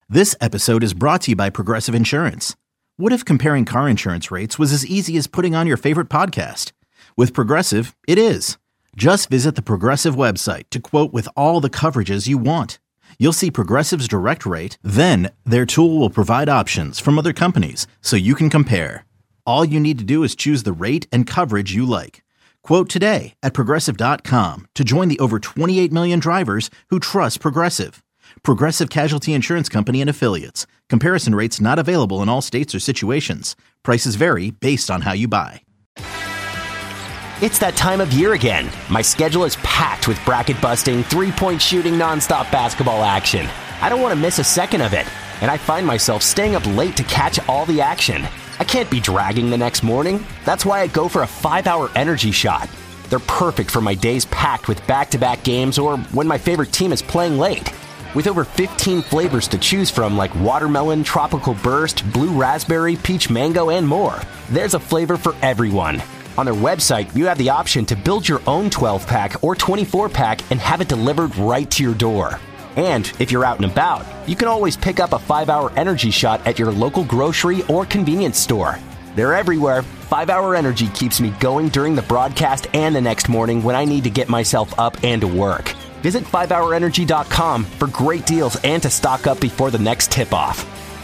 This episode is brought to you by Progressive Insurance. What if comparing car insurance rates was as easy as putting on your favorite podcast? With Progressive, it is. Just visit the Progressive website to quote with all the coverages you want. You'll see Progressive's direct rate, then their tool will provide options from other companies so you can compare. All you need to do is choose the rate and coverage you like. Quote today at Progressive.com to join the over 28 million drivers who trust Progressive. Progressive Casualty Insurance Company and Affiliates. Comparison rates not available in all states or situations. Prices vary based on how you buy. It's that time of year again. My schedule is packed with bracket-busting, three-point shooting, nonstop basketball action. I don't want to miss a second of it, and I find myself staying up late to catch all the action. I can't be dragging the next morning. That's why I go for a 5-hour energy shot. They're perfect for my days packed with back-to-back games or when my favorite team is playing late. With over 15 flavors to choose from like watermelon, tropical burst, blue raspberry, peach mango, and more, there's a flavor for everyone. On their website, you have the option to build your own 12-pack or 24-pack and have it delivered right to your door. And if you're out and about, you can always pick up a 5-hour energy shot at your local grocery or convenience store. They're everywhere. 5-hour energy keeps me going during the broadcast and the next morning when I need to get myself up and to work. Visit 5hourenergy.com for great deals and to stock up before the next tip-off.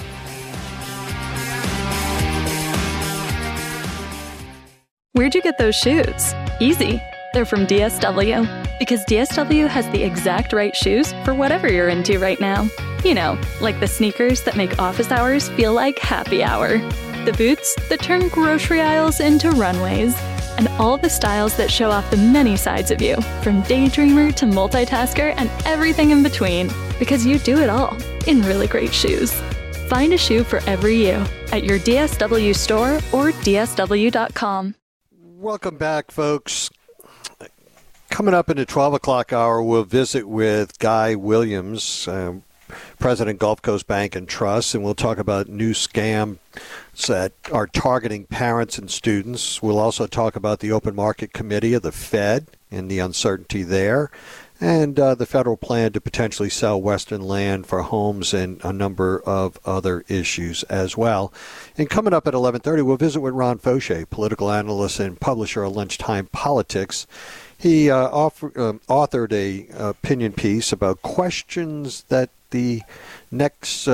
Where'd you get those shoes? Easy. They're from DSW. Because DSW has the exact right shoes for whatever you're into right now. You know, like the sneakers that make office hours feel like happy hour. The boots that turn grocery aisles into runways. And all the styles that show off the many sides of you, from daydreamer to multitasker and everything in between, because you do it all in really great shoes. Find a shoe for every you at your DSW store or DSW.com. Welcome back, folks. Coming up in the 12 o'clock hour, we'll visit with Guy Williams, President Gulf Coast Bank and Trust, and we'll talk about new scams that are targeting parents and students. We'll also talk about the Open Market Committee of the Fed and the uncertainty there, and the federal plan to potentially sell Western land for homes and a number of other issues as well. And coming up at 11:30, we'll visit with Ron Fauché, political analyst and publisher of Lunchtime Politics. He authored a opinion piece about questions that the next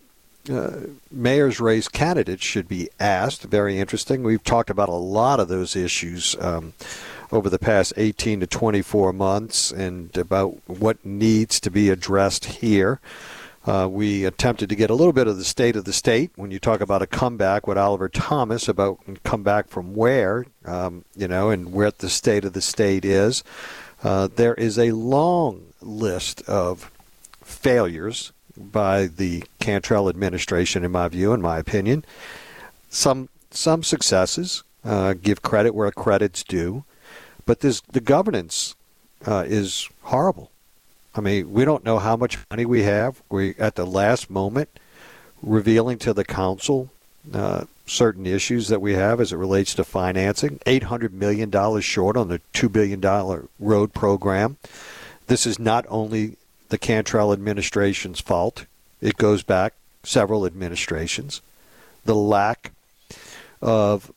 mayor's race candidates should be asked. Very interesting. We've talked about a lot of those issues over the past 18 to 24 months and about what needs to be addressed here. We attempted to get a little bit of the state when you talk about a comeback with Oliver Thomas, about comeback from where, and where the state of the state is. There is a long list of failures by the Cantrell administration, in my view, in my opinion. Some successes, give credit where credit's due, but the governance is horrible. I mean, we don't know how much money we have. We, at the last moment, revealing to the council certain issues that we have as it relates to financing. $800 million short on the $2 billion road program. This is not only the Cantrell administration's fault. It goes back several administrations. The lack of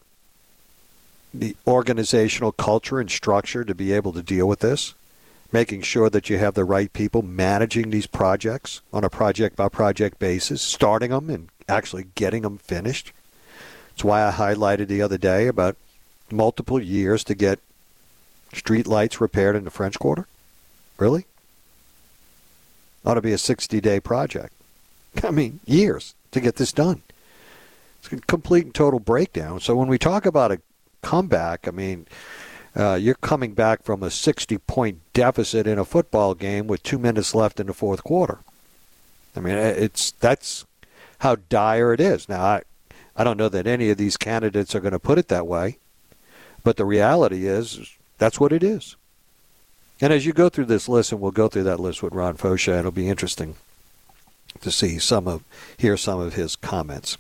the organizational culture and structure to be able to deal with this, making sure that you have the right people managing these projects on a project-by-project basis, starting them and actually getting them finished. That's why I highlighted the other day about multiple years to get street lights repaired in the French Quarter. Really? Ought to be a 60-day project. I mean, years to get this done. It's a complete and total breakdown. So when we talk about a comeback, I mean, you're coming back from a 60-point deficit in a football game with 2 minutes left in the fourth quarter. I mean, that's how dire it is. Now, I don't know that any of these candidates are going to put it that way, but the reality is that's what it is. And as you go through this list, and we'll go through that list with Ron Fauché, it'll be interesting to hear some of his comments.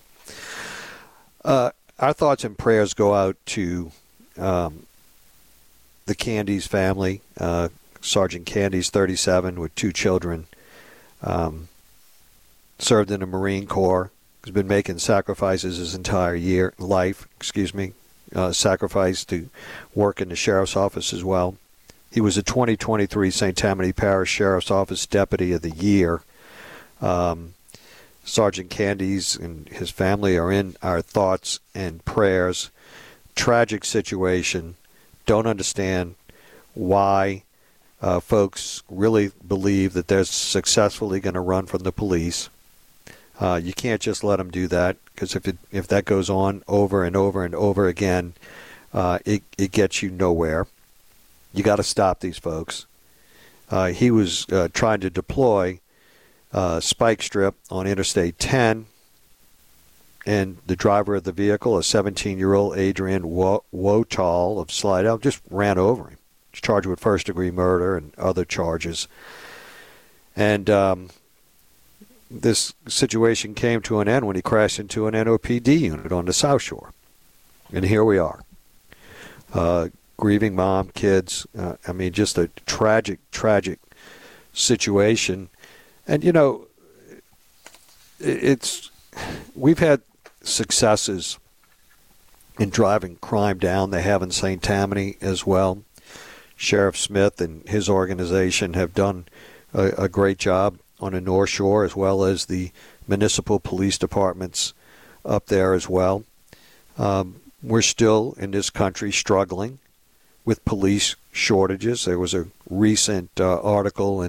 Our thoughts and prayers go out to the Candies family. Sergeant Candies, 37, with 2 children. served in the Marine Corps, has been making sacrifices his entire life, sacrificed to work in the sheriff's office as well. He was a 2023 St. Tammany Parish Sheriff's Office Deputy of the Year. Sergeant Candies and his family are in our thoughts and prayers. Tragic situation. Don't understand why folks really believe that they're successfully going to run from the police. You can't just let them do that, because if that goes on over and over and over again, it gets you nowhere. You got to stop these folks. He was trying to deploy spike strip on Interstate 10, and the driver of the vehicle, a 17-year-old Adrian Wotal of Slidell, just ran over him. He's charged with first-degree murder and other charges. And this situation came to an end when he crashed into an NOPD unit on the South Shore. And here we are. Grieving mom, kids. Just a tragic, tragic situation. And, we've had successes in driving crime down. They have in St. Tammany as well. Sheriff Smith and his organization have done a great job on the North Shore, as well as the municipal police departments up there as well. We're still in this country struggling with police shortages. There was a recent article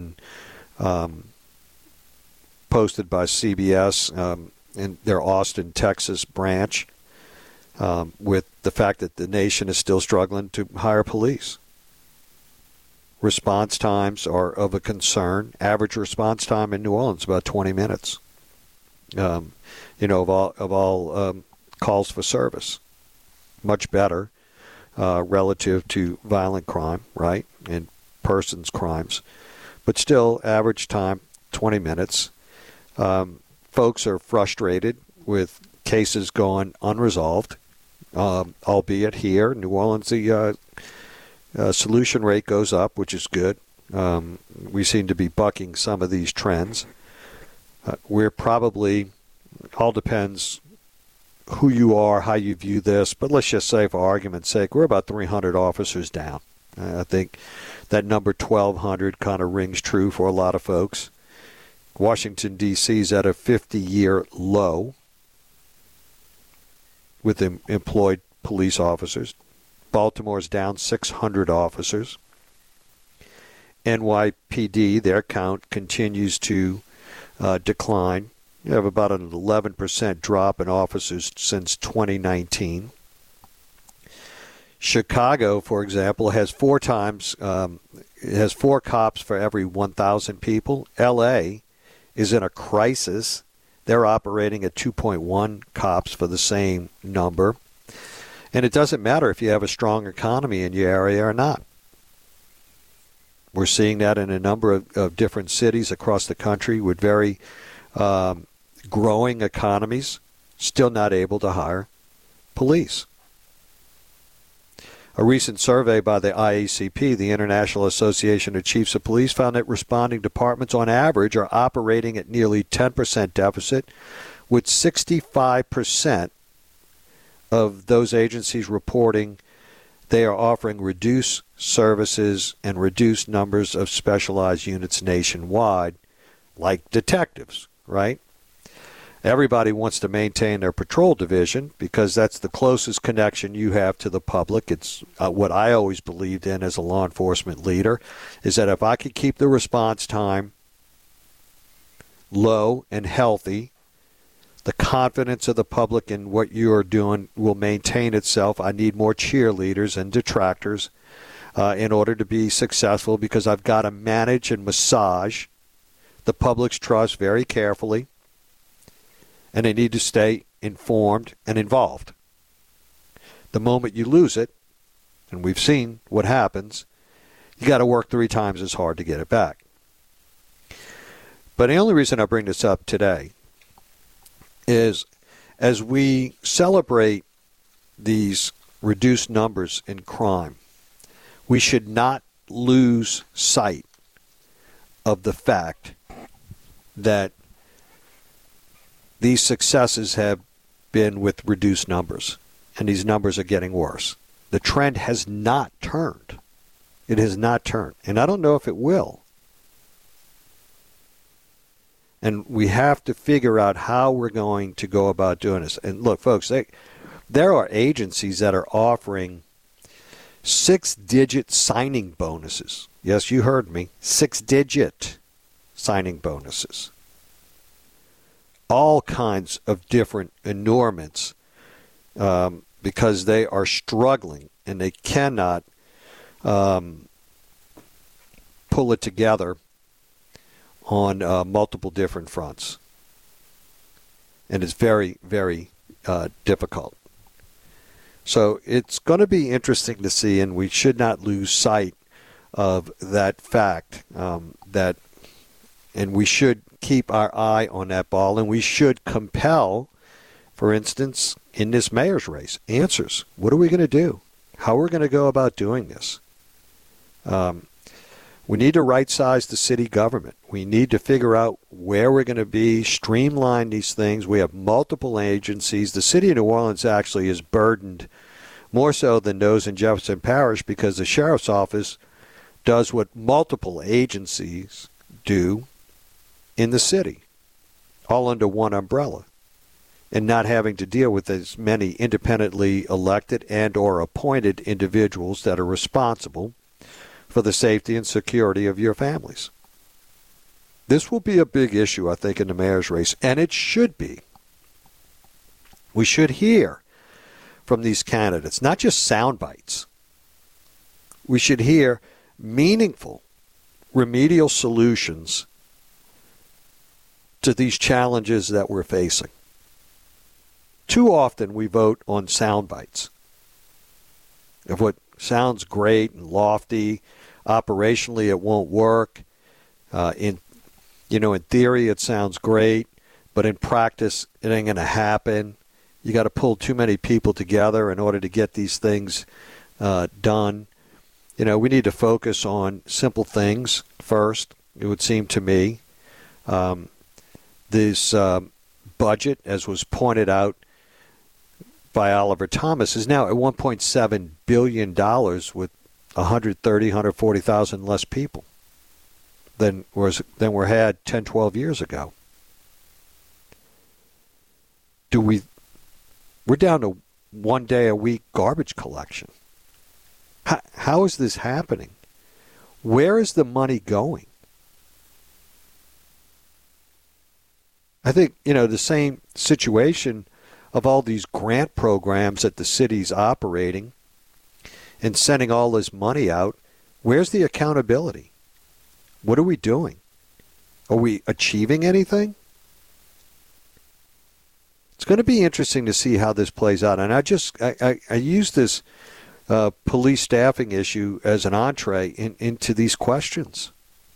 posted by CBS in their Austin, Texas branch with the fact that the nation is still struggling to hire police. Response times are of a concern. Average response time in New Orleans about 20 minutes. Of all calls for service, much better relative to violent crime, right, and persons crimes, but still average time 20 minutes. Folks are frustrated with cases going unresolved, albeit here in New Orleans the solution rate goes up, which is good. We seem to be bucking some of these trends. We're probably, all depends who you are, how you view this, but let's just say for argument's sake, we're about 300 officers down. I think that number 1,200 kind of rings true for a lot of folks. Washington, D.C. is at a 50-year low with employed police officers. Baltimore's down 600 officers. NYPD, their count continues to decline. You have about an 11% drop in officers since 2019. Chicago, for example, has 4 cops for every 1,000 people. L.A. is in a crisis. They're operating at 2.1 cops for the same number. And it doesn't matter if you have a strong economy in your area or not. We're seeing that in a number of different cities across the country with very growing economies, still not able to hire police. A recent survey by the IACP, the International Association of Chiefs of Police, found that responding departments on average are operating at nearly 10% deficit, with 65% of those agencies reporting they are offering reduced services and reduced numbers of specialized units nationwide, like detectives, right? Everybody wants to maintain their patrol division because that's the closest connection you have to the public. It's what I always believed in as a law enforcement leader, is that if I could keep the response time low and healthy, the confidence of the public in what you are doing will maintain itself. I need more cheerleaders and detractors in order to be successful, because I've got to manage and massage the public's trust very carefully, and they need to stay informed and involved. The moment you lose it, and we've seen what happens, you got to work 3 times as hard to get it back. But the only reason I bring this up today is, as we celebrate these reduced numbers in crime, we should not lose sight of the fact that these successes have been with reduced numbers, and these numbers are getting worse. The trend has not turned. It has not turned, and I don't know if it will. And we have to figure out how we're going to go about doing this. And look, folks, there are agencies that are offering 6-digit signing bonuses. Yes, you heard me. 6-digit signing bonuses. All kinds of different enormous because they are struggling and they cannot pull it together on multiple different fronts. And it's very, very difficult. So it's going to be interesting to see, and we should not lose sight of that fact and we should keep our eye on that ball, and we should compel, for instance, in this mayor's race, answers. What are we going to do? How are we going to go about doing this? We need to right-size the city government. We need to figure out where we're going to be, streamline these things. We have multiple agencies. The city of New Orleans actually is burdened more so than those in Jefferson Parish because the sheriff's office does what multiple agencies do in the city, all under one umbrella, and not having to deal with as many independently elected and or appointed individuals that are responsible for the safety and security of your families. This will be a big issue, I think, in the mayor's race, and it should be. We should hear from these candidates, not just sound bites. We should hear meaningful remedial solutions to these challenges that we're facing. Too often we vote on sound bites of what sounds great and lofty. Operationally, it won't work. In theory, it sounds great, but in practice, it ain't going to happen. You got to pull too many people together in order to get these things done. We need to focus on simple things first, it would seem to me. This budget, as was pointed out by Oliver Thomas, is now at $1.7 billion with 140,000 less people than were had 10, 12 years ago. We're down to 1 day a week garbage collection. How is this happening? Where is the money going? I think, the same situation of all these grant programs that the city's operating and sending all this money out. Where's the accountability? What are we doing? Are we achieving anything? It's going to be interesting to see how this plays out. And I use this police staffing issue as an entree into these questions.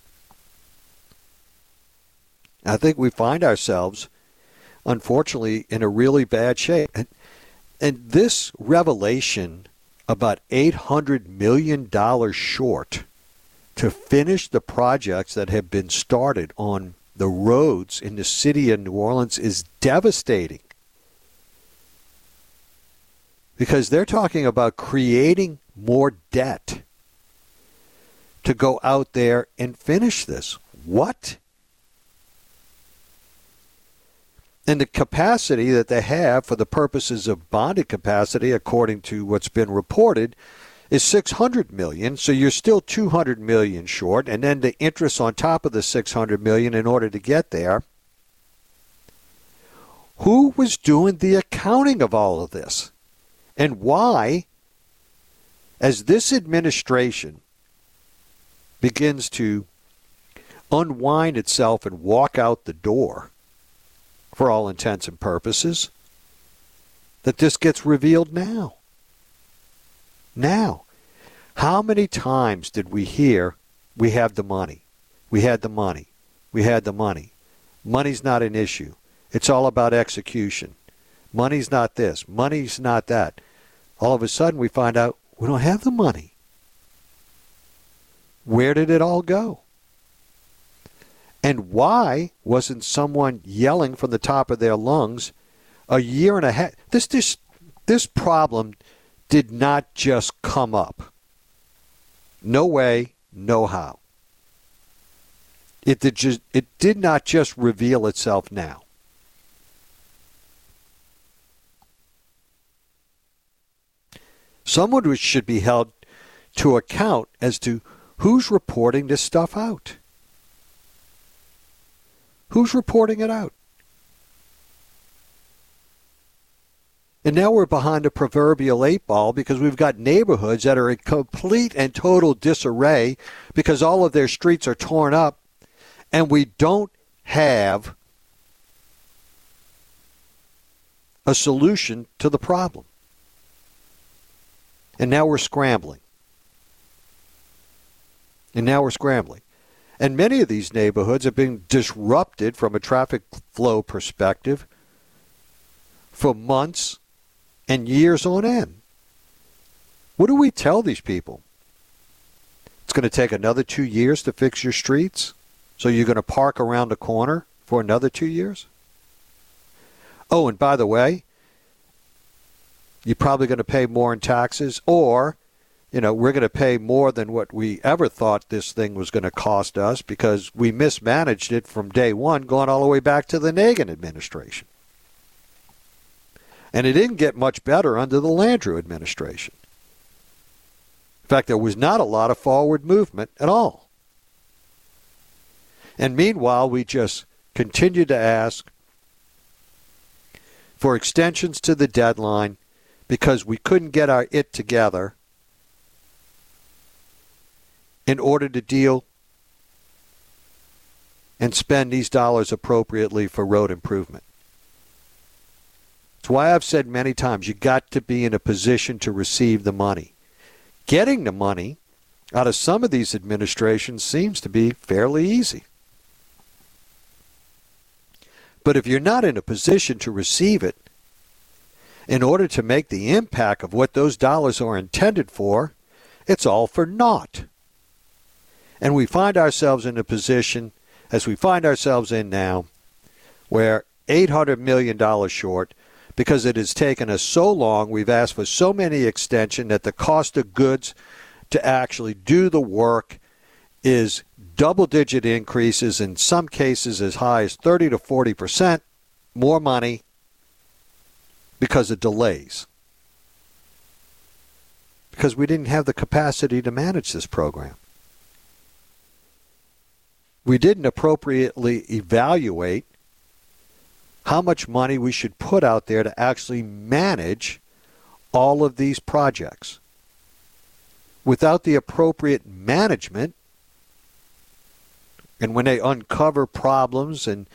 I think we find ourselves, unfortunately, in a really bad shape. And this revelation about $800 million short to finish the projects that have been started on the roads in the city of New Orleans is devastating. Because they're talking about creating more debt to go out there and finish this. What? And the capacity that they have for the purposes of bonded capacity, according to what's been reported, is $600 million. So you're still $200 million short, and then the interest on top of the $600 million in order to get there. Who was doing the accounting of all of this? And why, as this administration begins to unwind itself and walk out the door, for all intents and purposes, that this gets revealed now? Now, how many times did we hear, we have the money, we had the money, we had the money. Money's not an issue. It's all about execution. Money's not this, money's not that. All of a sudden we find out we don't have the money. Where did it all go? And why wasn't someone yelling from the top of their lungs a year and a half? This problem did not just come up. No way, no how. It did not just reveal itself now. Someone should be held to account as to who's reporting this stuff out. Who's reporting it out? And now we're behind a proverbial 8-ball because we've got neighborhoods that are in complete and total disarray because all of their streets are torn up, and we don't have a solution to the problem. And now we're scrambling. And many of these neighborhoods have been disrupted from a traffic flow perspective for months and years on end. What do we tell these people? It's going to take another 2 years to fix your streets, so you're going to park around the corner for another 2 years? Oh, and by the way, you're probably going to pay more in taxes, or, we're going to pay more than what we ever thought this thing was going to cost us because we mismanaged it from day one, going all the way back to the Nagin administration. And it didn't get much better under the Landrieu administration. In fact, there was not a lot of forward movement at all. And meanwhile, we just continued to ask for extensions to the deadline because we couldn't get our it together in order to deal and spend these dollars appropriately for road improvement. It's why I've said many times, you got to be in a position to receive the money. Getting the money out of some of these administrations seems to be fairly easy. But if you're not in a position to receive it, in order to make the impact of what those dollars are intended for, it's all for naught. And we find ourselves in a position, as we find ourselves in now, where $800 million short, because it has taken us so long, we've asked for so many extensions that the cost of goods to actually do the work is double-digit increases, in some cases as high as 30 to 40% more money because of delays. Because we didn't have the capacity to manage this program. We didn't appropriately evaluate how much money we should put out there to actually manage all of these projects. Without the appropriate management, and when they uncover problems and,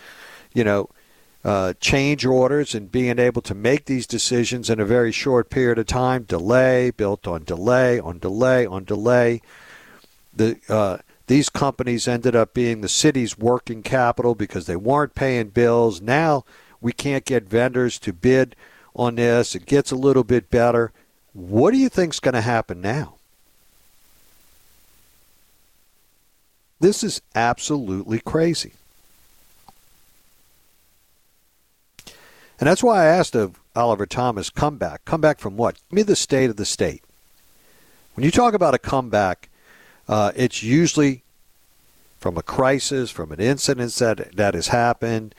change orders and being able to make these decisions in a very short period of time, delay, built on delay, on delay, on delay. These companies ended up being the city's working capital because they weren't paying bills. Now we can't get vendors to bid on this. It gets a little bit better. What do you think's going to happen now? This is absolutely crazy. And that's why I asked of Oliver Thomas, comeback. Comeback from what? Give me the state of the state. When you talk about a comeback, it's usually from a crisis, from an incident that has happened.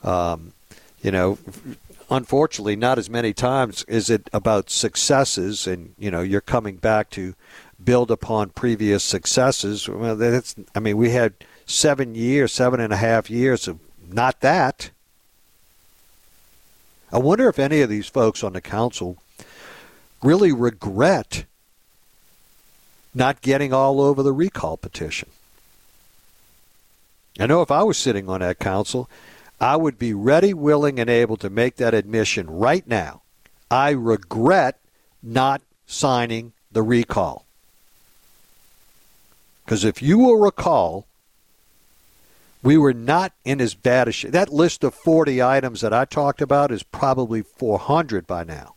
Unfortunately, not as many times is it about successes and, you're coming back to build upon previous successes. Well, we had 7.5 years of not that. I wonder if any of these folks on the council really regret not getting all over the recall petition. I know if I was sitting on that council, I would be ready, willing, and able to make that admission right now. I regret not signing the recall. Because if you will recall, we were not in as bad a shape. That list of 40 items that I talked about is probably 400 by now.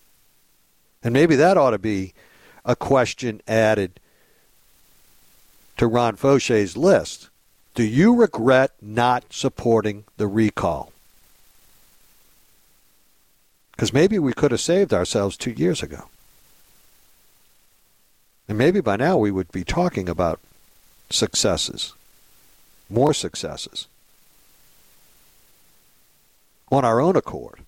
And maybe that ought to be a question added to Ron Faucher's list. Do you regret not supporting the recall? Because maybe we could have saved ourselves 2 years ago. And maybe by now we would be talking about successes, more successes, on our own accord,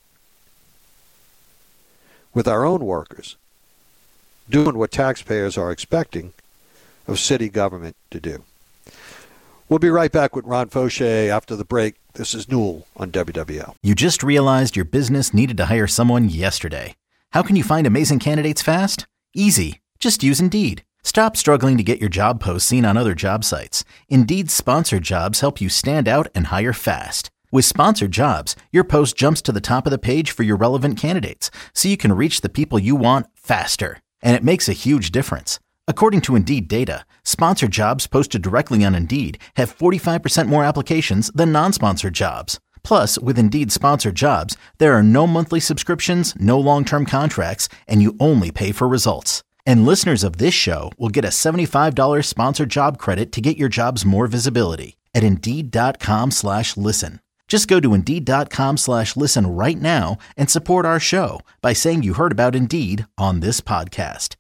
with our own workers, doing what taxpayers are expecting of city government to do. We'll be right back with Ron Faucher after the break. This is Newell on WWL. You just realized your business needed to hire someone yesterday. How can you find amazing candidates fast? Easy. Just use Indeed. Stop struggling to get your job posts seen on other job sites. Indeed's sponsored jobs help you stand out and hire fast. With sponsored jobs, your post jumps to the top of the page for your relevant candidates, so you can reach the people you want faster. And it makes a huge difference. According to Indeed data, sponsored jobs posted directly on Indeed have 45% more applications than non-sponsored jobs. Plus, with Indeed sponsored jobs, there are no monthly subscriptions, no long-term contracts, and you only pay for results. And listeners of this show will get a $75 sponsored job credit to get your jobs more visibility at Indeed.com/listen. Just go to Indeed.com/listen right now and support our show by saying you heard about Indeed on this podcast.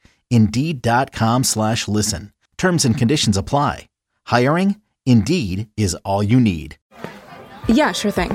Indeed.com/listen. Terms and conditions apply. Hiring? Indeed is all you need. Yeah, sure thing.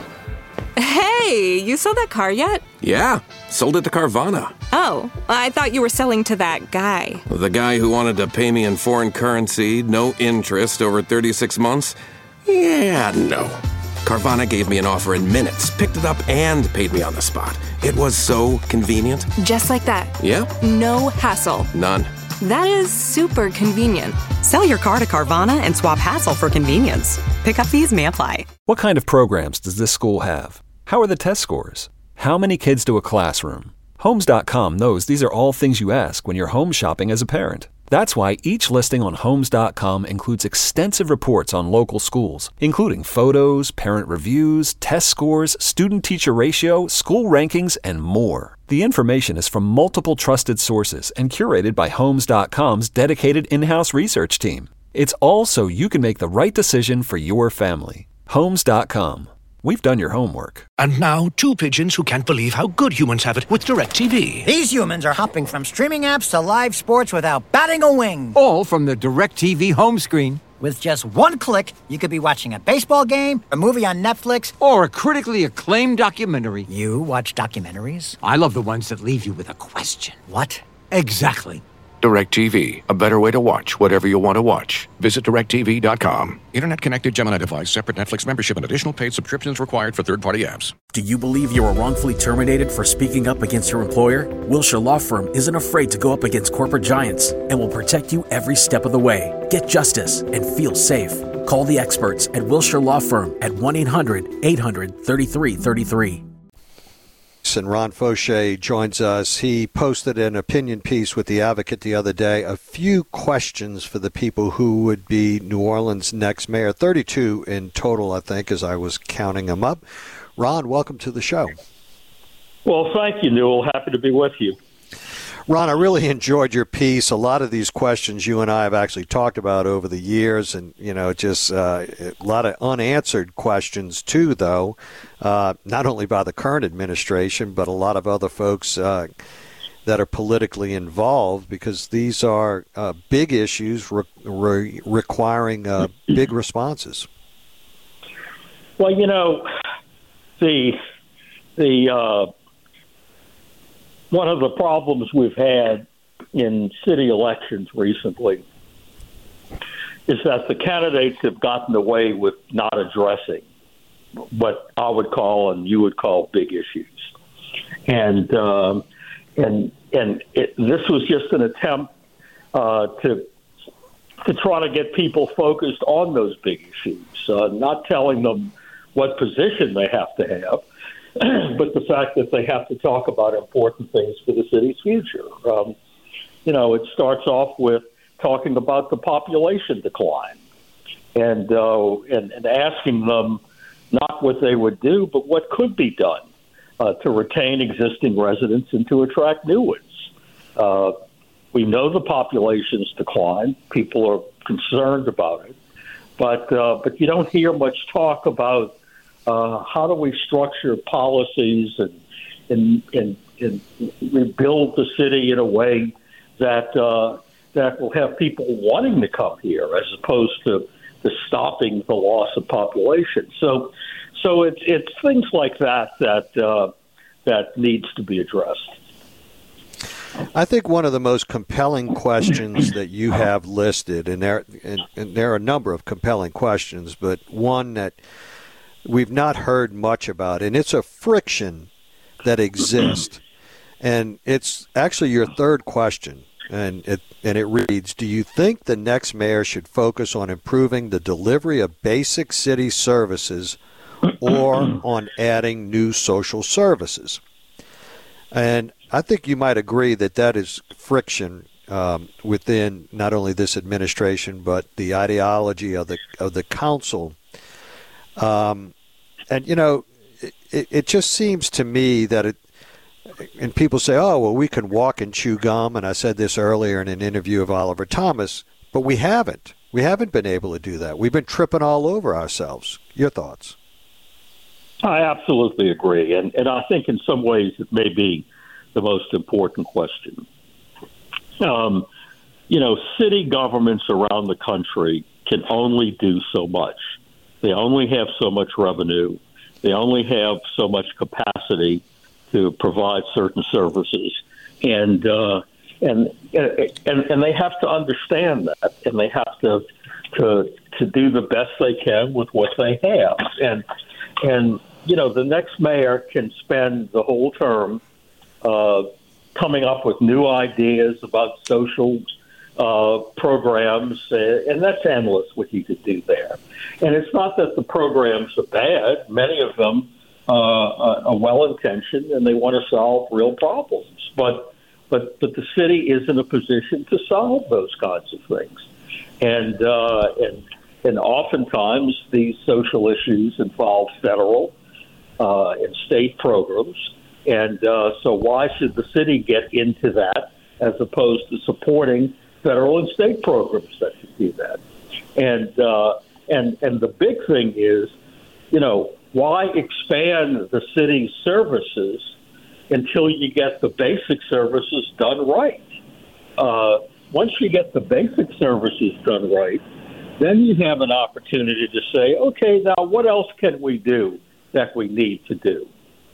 Hey, you sold that car yet? Yeah, sold it to Carvana. Oh, I thought you were selling to that guy. The guy who wanted to pay me in foreign currency, no interest, over 36 months? Yeah, no. Carvana gave me an offer in minutes, picked it up, and paid me on the spot. It was so convenient. Just like that. Yeah? No hassle. None. That is super convenient. Sell your car to Carvana and swap hassle for convenience. Pickup fees may apply. What kind of programs does this school have? How are the test scores? How many kids do a classroom? Homes.com knows these are all things you ask when you're home shopping as a parent. That's why each listing on Homes.com includes extensive reports on local schools, including photos, parent reviews, test scores, student-teacher ratio, school rankings, and more. The information is from multiple trusted sources and curated by Homes.com's dedicated in-house research team. It's all so you can make the right decision for your family. Homes.com. We've done your homework. And now, two pigeons who can't believe how good humans have it with DirecTV. These humans are hopping from streaming apps to live sports without batting a wing. All from the DirecTV home screen. With just one click, you could be watching a baseball game, a movie on Netflix, or a critically acclaimed documentary. You watch documentaries? I love the ones that leave you with a question. What? Exactly. DirecTV, a better way to watch whatever you want to watch. Visit DirecTV.com. Internet-connected Gemini device, separate Netflix membership, and additional paid subscriptions required for third-party apps. Do you believe you were wrongfully terminated for speaking up against your employer? Wilshire Law Firm isn't afraid to go up against corporate giants and will protect you every step of the way. Get justice and feel safe. Call the experts at Wilshire Law Firm at 1-800-800-3333. And Ron Faucher joins us. He posted an opinion piece with The Advocate the other day. A few questions for the people who would be New Orleans' next mayor. 32 in total, I think, as I was counting them up. Ron, welcome to the show. Well, thank you, Newell. Happy to be with you. Ron, I really enjoyed your piece. A lot of these questions you and I have actually talked about over the years, and, you know, just a lot of unanswered questions, too, though, not only by the current administration, but a lot of other folks that are politically involved, because these are big issues requiring big responses. Well, you know, the one of the problems we've had in city elections recently is that the candidates have gotten away with not addressing what I would call and you would call big issues. And this was just an attempt to try to get people focused on those big issues, not telling them what position they have to have, but the fact that they have to talk about important things for the city's future. You know, it starts off with talking about the population decline and asking them not what they would do, but what could be done to retain existing residents and to attract new ones. We know the population's declined. People are concerned about it. But you don't hear much talk about how do we structure policies and rebuild the city in a way that will have people wanting to come here as opposed to stopping the loss of population. So it's things like that needs to be addressed. I think one of the most compelling questions that you have listed, and there are a number of compelling questions, but one that we've not heard much about, and it's a friction that exists. And it's actually your third question, and it reads, do you think the next mayor should focus on improving the delivery of basic city services or on adding new social services? And I think you might agree that is friction within not only this administration but the ideology of the council. And it just seems to me that and people say, oh, well, we can walk and chew gum, and I said this earlier in an interview of Oliver Thomas, but we haven't. We haven't been able to do that. We've been tripping all over ourselves. Your thoughts? I absolutely agree, and I think in some ways it may be the most important question. City governments around the country can only do so much. They only have so much revenue. They only have so much capacity to provide certain services, and they have to understand that, and they have to do the best they can with what they have, and the next mayor can spend the whole term coming up with new ideas about social programs, and that's endless what you could do there. And it's not that the programs are bad. Many of them are well-intentioned, and they want to solve real problems. But the city is in a position to solve those kinds of things. And oftentimes these social issues involve federal and state programs. And so why should the city get into that as opposed to supporting federal and state programs that should do that? And the big thing is, why expand the city's services until you get the basic services done right? Once you get the basic services done right, then you have an opportunity to say, okay, now what else can we do that we need to do?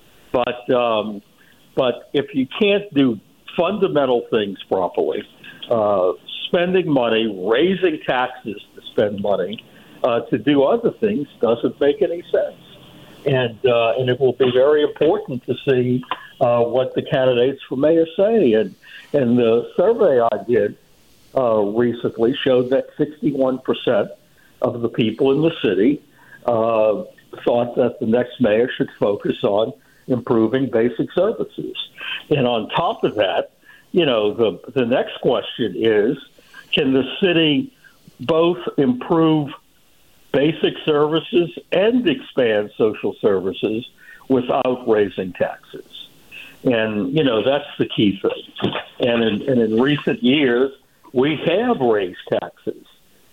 But if you can't do fundamental things properly, spending money, raising taxes to spend money, to do other things doesn't make any sense. And it will be very important to see what the candidates for mayor say. And the survey I did recently showed that 61% of the people in the city thought that the next mayor should focus on improving basic services. And on top of that, the next question is, can the city both improve basic services and expand social services without raising taxes? And, that's the key thing. And in recent years, we have raised taxes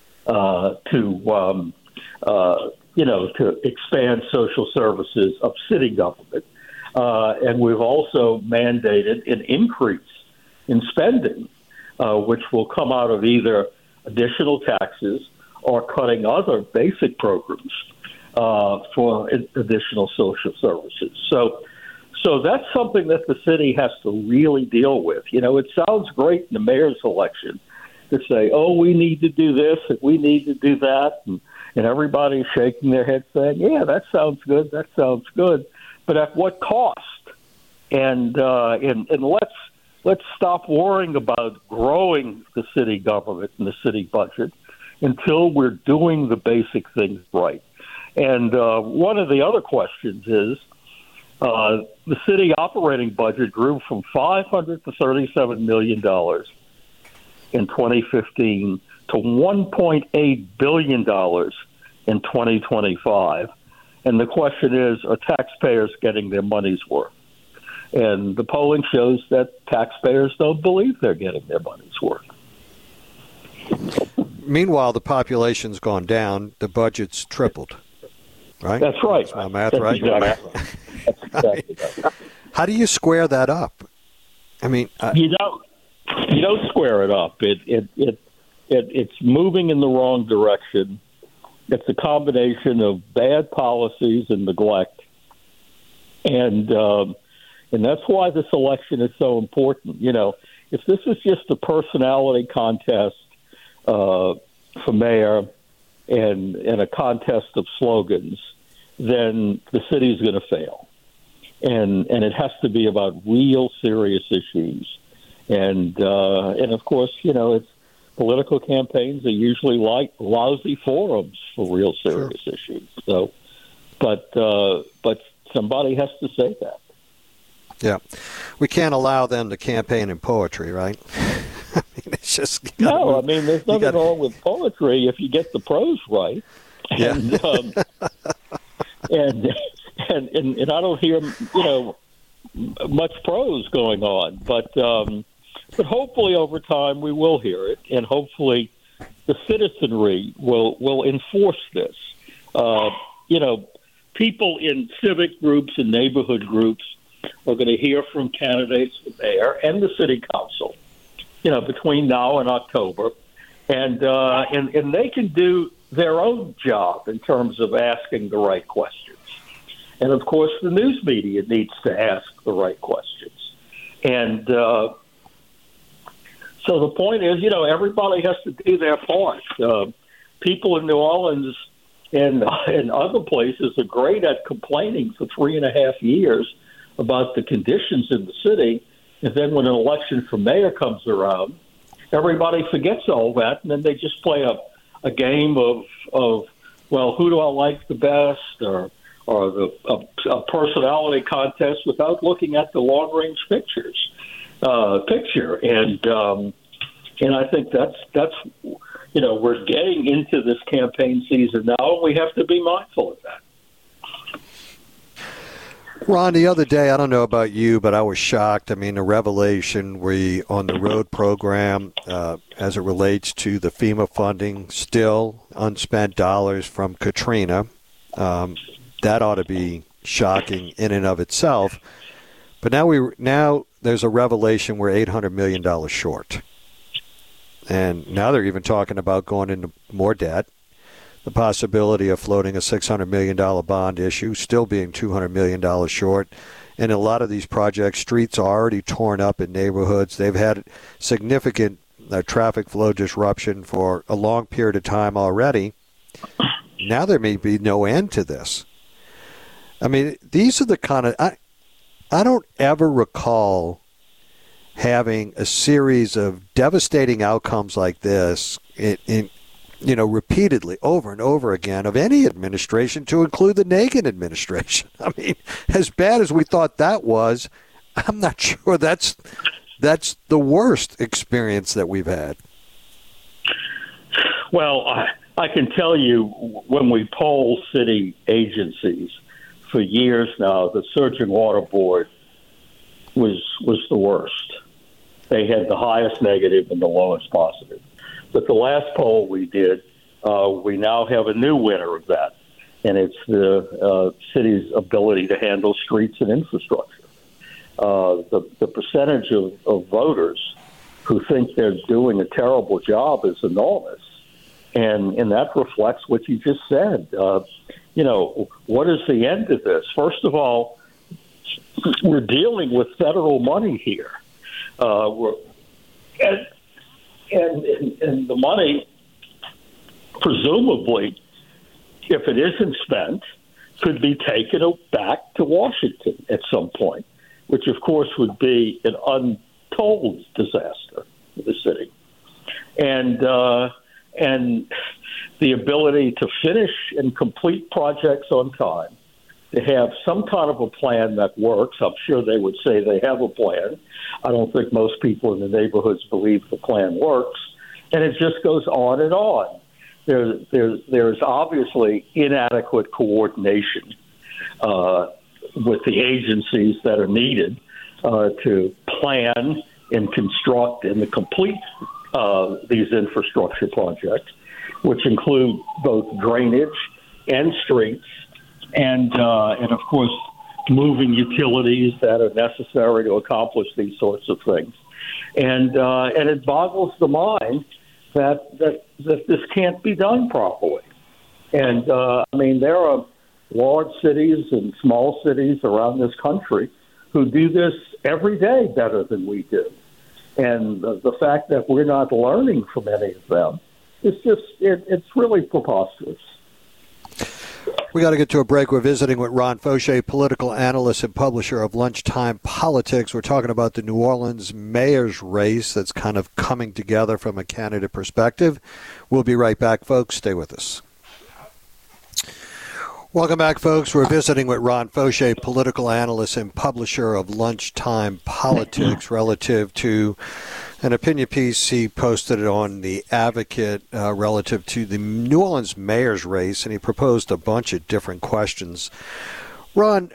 to expand social services of city government. And we've also mandated an increase in spending, which will come out of either additional taxes or cutting other basic programs for additional social services. So that's something that the city has to really deal with. It sounds great in the mayor's election to say, oh, we need to do this and we need to do that, and everybody's shaking their head saying, yeah, that sounds good, that sounds good. But at what cost? And let's stop worrying about growing the city government and the city budget until we're doing the basic things right. And one of the other questions is the city operating budget grew from $500 to $37 million in 2015 to $1.8 billion in 2025. And the question is, are taxpayers getting their money's worth? And the polling shows that taxpayers don't believe they're getting their money's this work. Meanwhile, the population's gone down. The budget's tripled, right? That's right. Is my math That's right? Exactly. That's exactly right. How do you square that up? I mean, you don't square it up. It's moving in the wrong direction. It's a combination of bad policies and neglect, and that's why this election is so important. You know, if this was just a personality contest for mayor and a contest of slogans, then the city is going to fail. And it has to be about real serious issues. And of course, you know, it's political campaigns are usually like lousy forums for real serious issues. So, but somebody has to say that. Yeah. We can't allow them to campaign in poetry, right? I mean, it's just no. I mean, there's nothing wrong with poetry if you get the prose right. Yeah. And I don't hear, you know, much prose going on, but hopefully over time we will hear it, and hopefully the citizenry will enforce this. You know, people in civic groups and neighborhood groups are going to hear from candidates for mayor and the city council, you know, between now and October, and they can do their own job in terms of asking the right questions. And, of course, the news media needs to ask the right questions. And so the point is, you know, everybody has to do their part. People in New Orleans and other places are great at complaining for 3.5 years about the conditions in the city. And then when an election for mayor comes around, everybody forgets all that, and then they just play a game of well, who do I like the best, or a personality contest without looking at the long range picture. And I think that's you know, we're getting into this campaign season now, and we have to be mindful of that. Ron, the other day, I don't know about you, but I was shocked. I mean, the revelation on the road program, as it relates to the FEMA funding, still unspent dollars from Katrina. That ought to be shocking in and of itself. But now there's a revelation we're $800 million short. And now they're even talking about going into more debt. The possibility of floating a $600 million bond issue, still being $200 million short. And a lot of these projects, streets are already torn up in neighborhoods. They've had significant traffic flow disruption for a long period of time already. Now there may be no end to this. I mean, these are the kind of... I don't ever recall having a series of devastating outcomes like this in repeatedly over and over again of any administration, to include the Nagin administration. I mean, as bad as we thought that was, I'm not sure that's the worst experience that we've had. Well, I can tell you, when we poll city agencies for years now, the Surging Water Board was the worst. They had the highest negative and the lowest positive. But the last poll we did, we now have a new winner of that, and it's the city's ability to handle streets and infrastructure. The percentage of voters who think they're doing a terrible job is enormous, and that reflects what you just said. What is the end of this? First of all, we're dealing with federal money here. And the money, presumably, if it isn't spent, could be taken back to Washington at some point, which, of course, would be an untold disaster for the city. And the ability to finish and complete projects on time, to have some kind of a plan that works. I'm sure they would say they have a plan. I don't think most people in the neighborhoods believe the plan works. And it just goes on and on. There's obviously inadequate coordination with the agencies that are needed to plan and construct and complete these infrastructure projects, which include both drainage and streets, and of course moving utilities that are necessary to accomplish these sorts of things. And it boggles the mind that this can't be done properly. And there are large cities and small cities around this country who do this every day better than we do. And the fact that we're not learning from any of them is just, it's really preposterous. We got to get to a break. We're visiting with Ron Fauché, political analyst and publisher of Lunchtime Politics. We're talking about the New Orleans mayor's race that's kind of coming together from a candidate perspective. We'll be right back, folks. Stay with us. Welcome back, folks. We're visiting with Ron Fauché, political analyst and publisher of Lunchtime Politics, relative to an opinion piece he posted on The Advocate relative to the New Orleans mayor's race, and he proposed a bunch of different questions. Ron,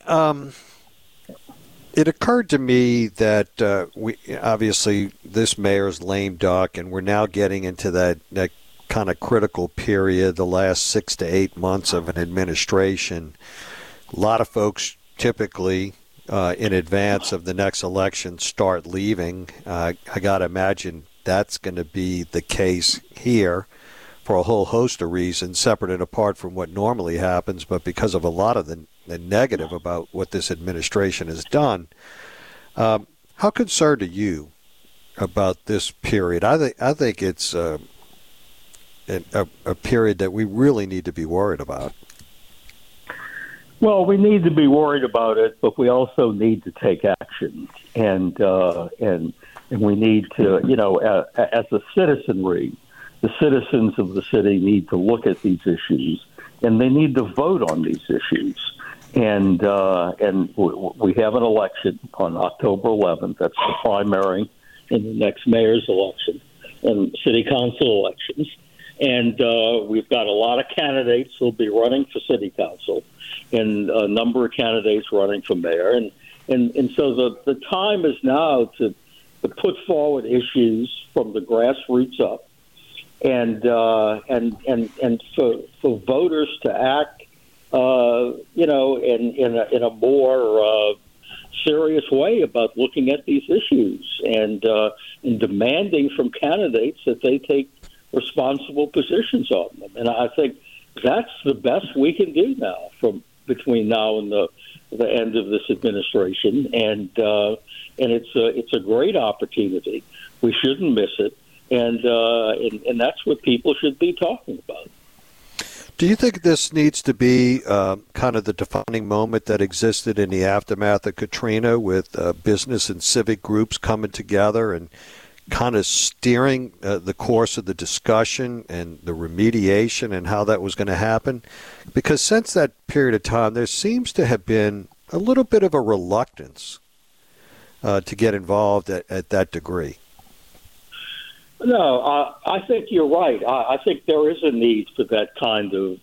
it occurred to me that we obviously this mayor's lame duck, and we're now getting into that kind of critical period, the last 6 to 8 months of an administration. A lot of folks typically in advance of the next election start leaving. I got to imagine that's going to be the case here for a whole host of reasons, separate and apart from what normally happens, but because of a lot of the negative about what this administration has done. How concerned are you about this period? I think it's a period that we really need to be worried about. Well, we need to be worried about it, but we also need to take action, and we need to, as a citizenry, the citizens of the city need to look at these issues, and they need to vote on these issues. And we have an election on October 11th. That's the primary in the next mayor's election and city council elections. And we've got a lot of candidates who will be running for city council and a number of candidates running for mayor. And so the time is now to put forward issues from the grassroots up and for voters to act, in a more serious way about looking at these issues and demanding from candidates that they take responsible positions on them. And I think that's the best we can do now from between now and the end of this administration. And it's a great opportunity. We shouldn't miss it. And that's what people should be talking about. Do you think this needs to be kind of the defining moment that existed in the aftermath of Katrina, with business and civic groups coming together and kind of steering the course of the discussion and the remediation and how that was going to happen? Because since that period of time, there seems to have been a little bit of a reluctance to get involved at that degree. No, I think you're right. I think there is a need for that kind of,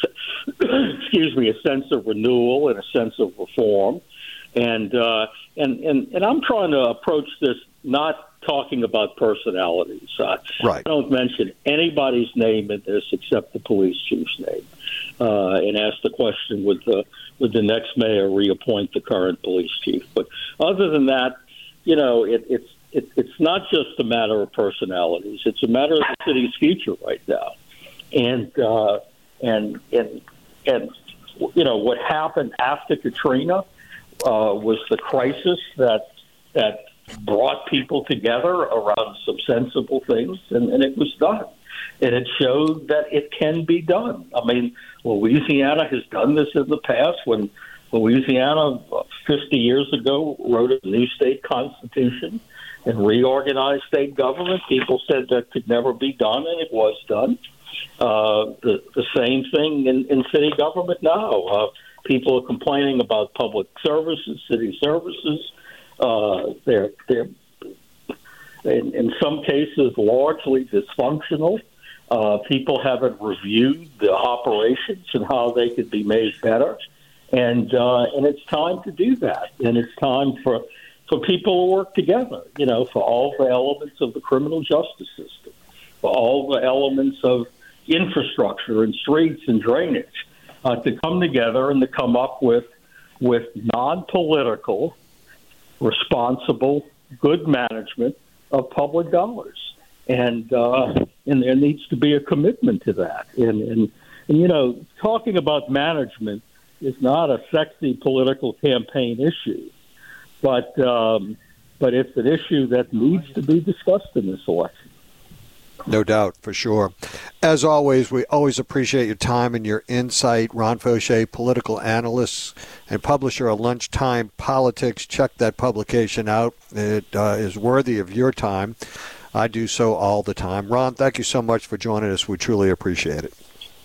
a sense of renewal and a sense of reform. And I'm trying to approach this not talking about personalities. Right. I don't mention anybody's name in this except the police chief's name, and ask the question, would the next mayor reappoint the current police chief? But other than that, it's not just a matter of personalities. It's a matter of the city's future right now. And what happened after Katrina was the crisis that brought people together around some sensible things, and it was done. And it showed that it can be done. I mean, Louisiana has done this in the past. When Louisiana 50 years ago wrote a new state constitution and reorganized state government, people said that could never be done, and it was done. The same thing in city government now. People are complaining about public services, city services. They're in some cases largely dysfunctional. People haven't reviewed the operations and how they could be made better, and it's time to do that. And it's time for for people to work together, for all the elements of the criminal justice system, for all the elements of infrastructure and streets and drainage, to come together and to come up with non-political, responsible, good management of public dollars. And there needs to be a commitment to that. And talking about management is not a sexy political campaign issue, but it's an issue that needs to be discussed in this election. No doubt, for sure. As always, we always appreciate your time and your insight. Ron Fauché, political analyst and publisher of Lunchtime Politics. Check that publication out. It is worthy of your time. I do so all the time. Ron, thank you so much for joining us. We truly appreciate it.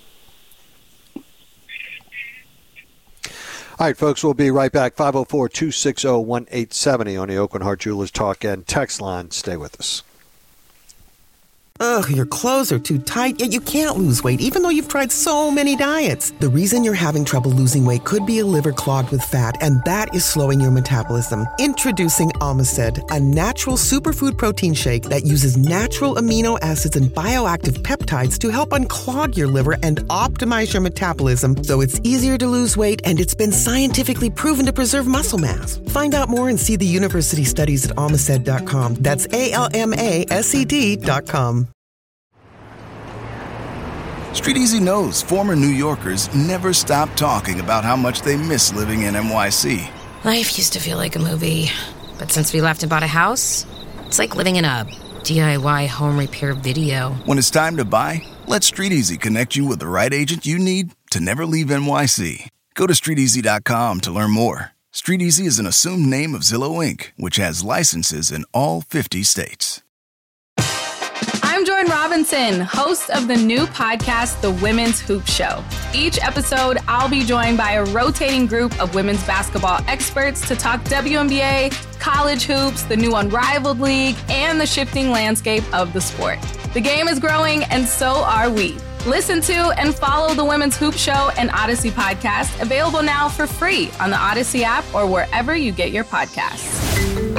All right, folks, we'll be right back. 504-260-1870 on the Aucoin Hart Jewelers Talk and Text line. Stay with us. Ugh, your clothes are too tight, yet you can't lose weight, even though you've tried so many diets. The reason you're having trouble losing weight could be a liver clogged with fat, and that is slowing your metabolism. Introducing Omicid, a natural superfood protein shake that uses natural amino acids and bioactive peptides to help unclog your liver and optimize your metabolism so it's easier to lose weight, and it's been scientifically proven to preserve muscle mass. Find out more and see the university studies at Omicid.com. That's ALMASED.com. Street Easy knows former New Yorkers never stop talking about how much they miss living in NYC. Life used to feel like a movie, but since we left and bought a house, it's like living in a DIY home repair video. When it's time to buy, let Street Easy connect you with the right agent you need to never leave NYC. Go to StreetEasy.com to learn more. Street Easy is an assumed name of Zillow Inc., which has licenses in all 50 states. I'm Jordan Robinson, host of the new podcast, The Women's Hoop Show. Each episode, I'll be joined by a rotating group of women's basketball experts to talk WNBA, college hoops, the new Unrivaled League, and the shifting landscape of the sport. The game is growing, and so are we. Listen to and follow The Women's Hoop Show and Odyssey podcast, available now for free on the Odyssey app or wherever you get your podcasts.